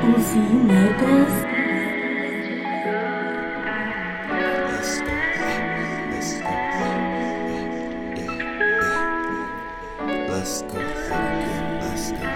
pussy niggas. Let's go, let's go.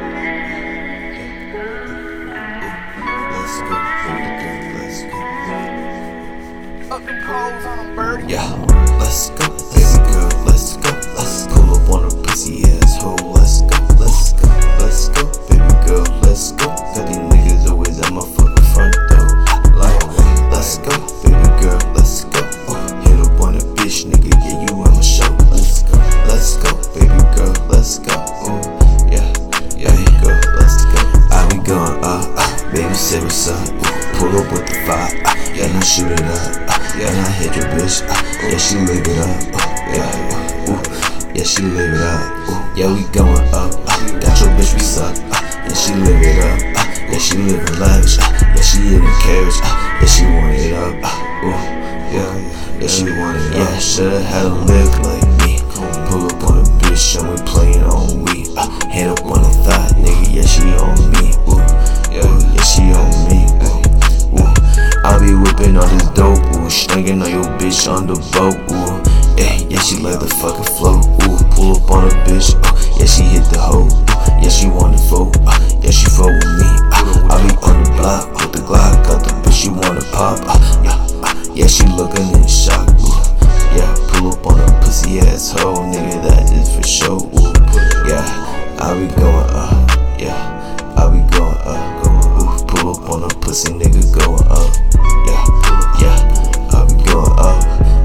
Let's go, let's go. Up them poles on them, Birdie. Yeah, let's go, baby girl, let's go. Let's pull up on a pussy asshole. Let's go, let's go, let's go, baby girl, let's go. Got these niggas always at my fucking front door. Like, let's go, baby girl, let's go. Hit up on a bitch, nigga, yeah, you on my show. Let's go, baby girl, let's go. Yeah, baby girl, let's go. I be going baby, say what's up. Pull up with the fire, and I shoot it up. And I hit your bitch, yeah, she live it up. Yeah, she live it up. Yeah, we going up. Got your bitch, we suck. Yeah, she live it up. Yeah, she living lavish. Yeah, she in the carriage. Yeah, she want it up. Yeah, she want it up. Yeah, shoulda had a live like me. Pull up on a bitch and we playin' on we. Hand up on the thigh, nigga. Yeah, she on me. Yeah, she on me. I be whipping all this dope, snaking on your bitch on the boat, yeah, she let the fucking flow, pull up on a bitch, yeah, she hit the hoe, yeah, she wanna vote, yeah, she vote with me, I be on the block with the Glock, got the bitch, she wanna pop, yeah, she looking in shock, yeah, pull up on a pussy asshole, nigga, that is for sure, yeah, I be going up, yeah, I be going up, pull up on a pussy nigga going up. Yeah, I be going up.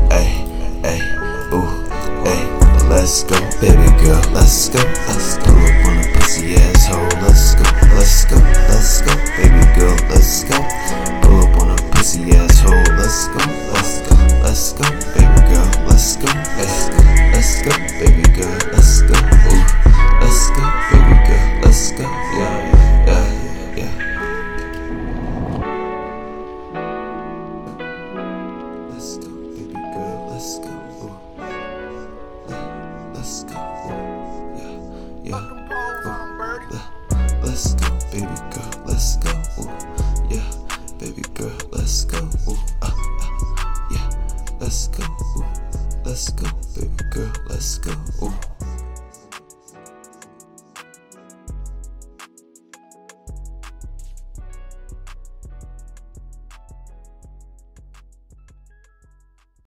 Let's go, baby girl, let's go. Let's pull up on a pussy asshole. Let's go, let's go, let's go, baby girl, let's go. Pull up on a pussy asshole. Let's go, let's go, let's go, baby girl, let's go. Let's go, baby girl, let's go. Let's go, baby girl, let's go. Yeah. Let's go, baby girl, let's go. Let's go, yeah. Up them poles on them, Birdie. Let's go, baby girl, let's go. Yeah, baby girl, let's go. Yeah, let's go. Let's go, baby girl, let's go.